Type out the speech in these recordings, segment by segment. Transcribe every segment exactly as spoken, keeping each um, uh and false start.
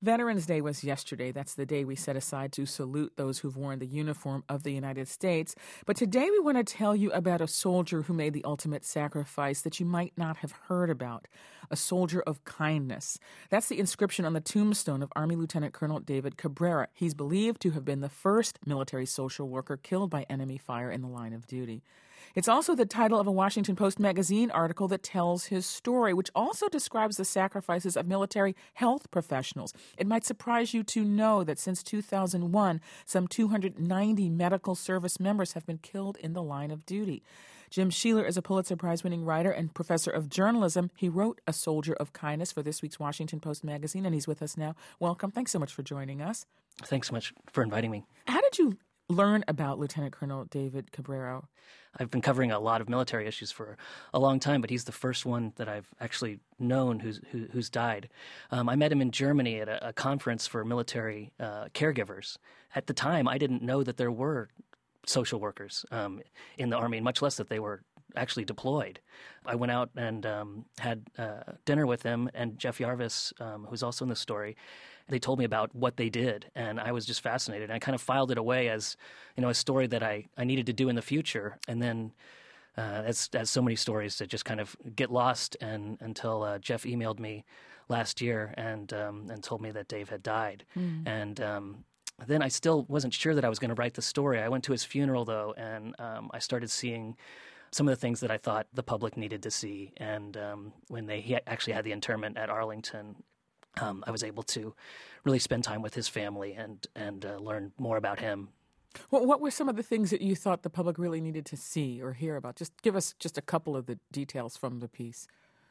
Veterans Day was yesterday. That's the day we set aside to salute those who've worn the uniform of the United States. But today we want to tell you about a soldier who made the ultimate sacrifice that you might not have heard about, a soldier of kindness. That's the inscription on the tombstone of Army Lieutenant Colonel David Cabrera. He's believed to have been the first military social worker killed by enemy fire in the line of duty. It's also the title of a Washington Post magazine article that tells his story, which also describes the sacrifices of military health professionals. It might surprise you to know that since two thousand one, some two hundred ninety medical service members have been killed in the line of duty. Jim Sheeler is a Pulitzer Prize-winning writer and professor of journalism. He wrote A Soldier of Kindness for this week's Washington Post magazine, and he's with us now. Welcome. Thanks so much for joining us. Thanks so much for inviting me. How did you learn about Lieutenant Colonel David Cabrera? I've been covering a lot of military issues for a long time, but he's the first one that I've actually known who's who, who's died. Um, I met him in Germany at a, a conference for military uh, caregivers. At the time, I didn't know that there were social workers um, in the Army, much less that they were actually deployed. I went out and um, had uh, dinner with him and Jeff Yarvis, um, who's also in the story. They told me about what they did, and I was just fascinated. And I kind of filed it away as, you know, a story that I, I needed to do in the future. And then, uh, as as so many stories that just kind of get lost, and until uh, Jeff emailed me last year and um, and told me that Dave had died. Mm. And um, then I still wasn't sure that I was going to write the story. I went to his funeral, though, and um, I started seeing some of the things that I thought the public needed to see. And um, when they he actually had the interment at Arlington, Um, I was able to really spend time with his family and and uh, learn more about him. Well, what were some of the things that you thought the public really needed to see or hear about? Just give us just a couple of the details from the piece.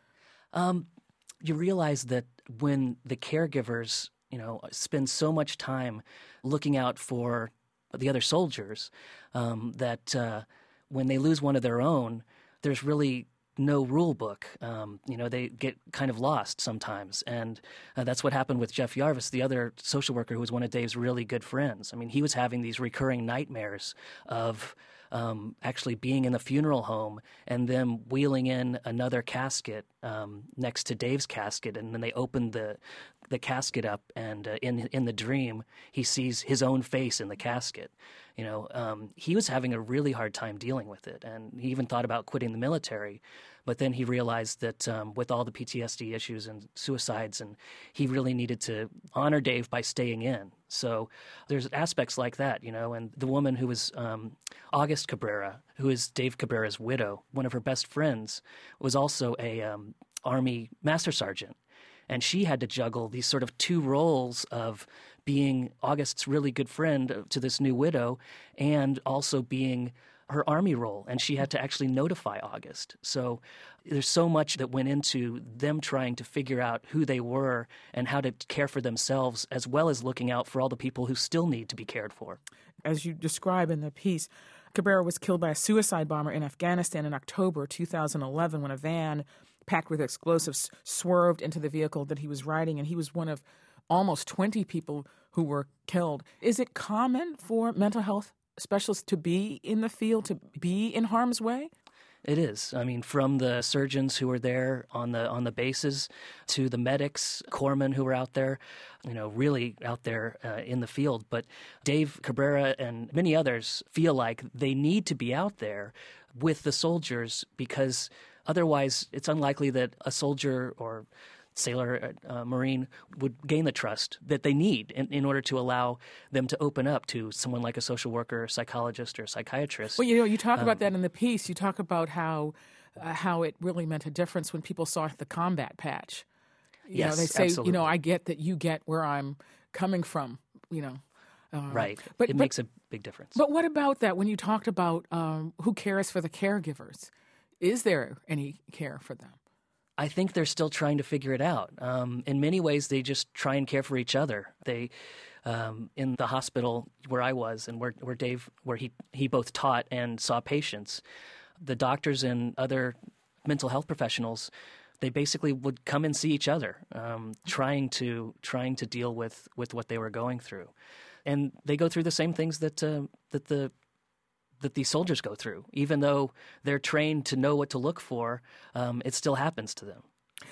Um, you realize that when the caregivers, you know, spend so much time looking out for the other soldiers, um, that uh, when they lose one of their own, there's really no rule book. Um, you know, they get kind of lost sometimes. And uh, that's what happened with Jeff Yarvis, the other social worker who was one of Dave's really good friends. I mean, he was having these recurring nightmares of um, actually being in the funeral home and them wheeling in another casket um, next to Dave's casket. And then they opened the the casket up, and uh, in in the dream, he sees his own face in the casket. You know, um, he was having a really hard time dealing with it, and he even thought about quitting the military. But then he realized that um, with all the P T S D issues and suicides, and he really needed to honor Dave by staying in. So there's aspects like that, you know. And the woman who was um, August Cabrera, who is Dave Cabrera's widow, one of her best friends, was also a um, Army Master Sergeant. And she had to juggle these sort of two roles of being August's really good friend to this new widow and also being her Army role. And she had to actually notify August. So there's so much that went into them trying to figure out who they were and how to care for themselves, as well as looking out for all the people who still need to be cared for. As you describe in the piece, Cabrera was killed by a suicide bomber in Afghanistan in October two thousand eleven when a van packed with explosives swerved into the vehicle that he was riding, and he was one of almost twenty people who were killed. Is it common for mental health specialists to be in the field, to be in harm's way? It is. I mean, from the surgeons who were there on the on the bases to the medics, corpsmen who were out there, you know, really out there uh, in the field. But Dave Cabrera and many others feel like they need to be out there with the soldiers because otherwise it's unlikely that a soldier or sailor, uh, Marine would gain the trust that they need in, in order to allow them to open up to someone like a social worker, psychologist, or psychiatrist. Well, you know, you talk um, about that in the piece. You talk about how uh, how it really meant a difference when people saw the combat patch. You yes, know, they say, absolutely. you know, I get that you get where I'm coming from, you know. Uh, right. But, it but, makes a big difference. But what about that when you talked about um, who cares for the caregivers? Is there any care for them? I think they're still trying to figure it out. Um, in many ways, they just try and care for each other. They, um, in the hospital where I was and where, where Dave, where he, he both taught and saw patients, the doctors and other mental health professionals, they basically would come and see each other, um, trying to trying to deal with, with what they were going through, and they go through the same things that uh, that the that these soldiers go through. Even though they're trained to know what to look for, um, it still happens to them.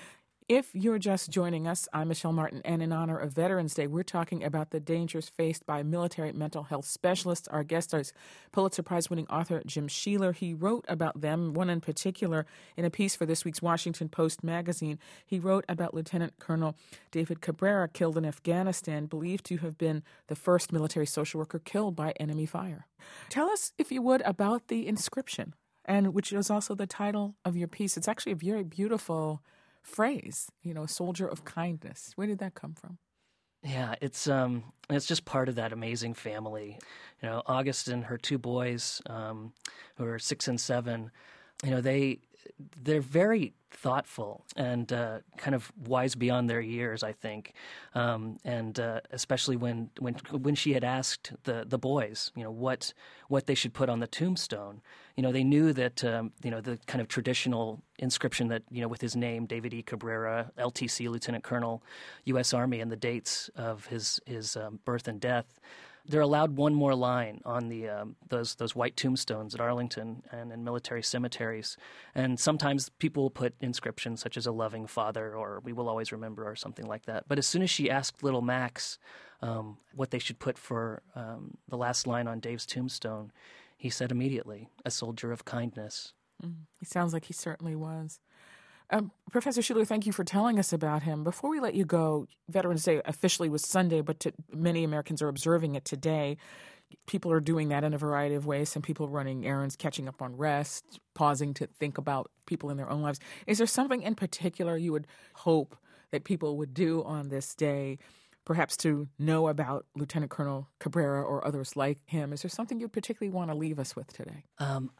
If you're just joining us, I'm Michelle Martin, and in honor of Veterans Day, we're talking about the dangers faced by military mental health specialists. Our guest is Pulitzer Prize-winning author Jim Sheeler. He wrote about them, one in particular, in a piece for this week's Washington Post magazine. He wrote about Lieutenant Colonel David Cabrera, killed in Afghanistan, believed to have been the first military social worker killed by enemy fire. Tell us, if you would, about the inscription, and which is also the title of your piece. It's actually a very beautiful phrase, you know, soldier of kindness. Where did that come from? Yeah, it's um, it's just part of that amazing family. You know, August and her two boys, um, who are six and seven, you know, they they're very thoughtful and uh, kind of wise beyond their years, I think. Um, and uh, especially when, when when she had asked the, the boys, you know, what what they should put on the tombstone, you know, they knew that um, you know the kind of traditional inscription that, you know, with his name, David E. Cabrera, L T C, Lieutenant Colonel, U S Army, and the dates of his his um, birth and death. They're allowed one more line on the um, those those white tombstones at Arlington and in military cemeteries. And sometimes people will put inscriptions such as "A loving father" or "We will always remember" or something like that. But as soon as she asked little Max um, what they should put for um, the last line on Dave's tombstone, he said immediately, "A soldier of kindness." Mm, he sounds like he certainly was. Um, Professor Sheeler, thank you for telling us about him. Before we let you go, Veterans Day officially was Sunday, but to, many Americans are observing it today. People are doing that in a variety of ways. Some people running errands, catching up on rest, pausing to think about people in their own lives. Is there something in particular you would hope that people would do on this day, perhaps to know about Lieutenant Colonel Cabrera or others like him? Is there something you'd particularly want to leave us with today? Um,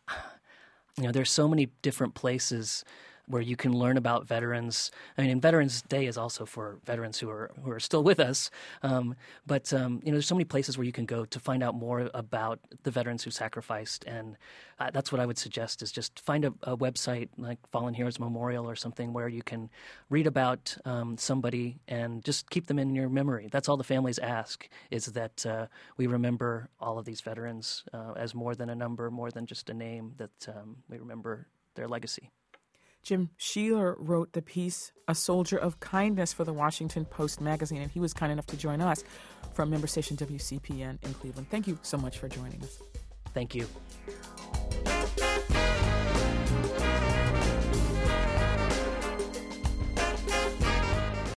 you know, there's so many different places where you can learn about veterans. I mean, and Veterans Day is also for veterans who are who are still with us. Um, but um, you know, there's so many places where you can go to find out more about the veterans who sacrificed, and uh, that's what I would suggest is just find a, a website like Fallen Heroes Memorial or something where you can read about um, somebody and just keep them in your memory. That's all the families ask, is that uh, we remember all of these veterans uh, as more than a number, more than just a name, that um, we remember their legacy. Jim Sheeler wrote the piece, A Soldier of Kindness, for the Washington Post magazine, and he was kind enough to join us from member station W C P N in Cleveland. Thank you so much for joining us. Thank you.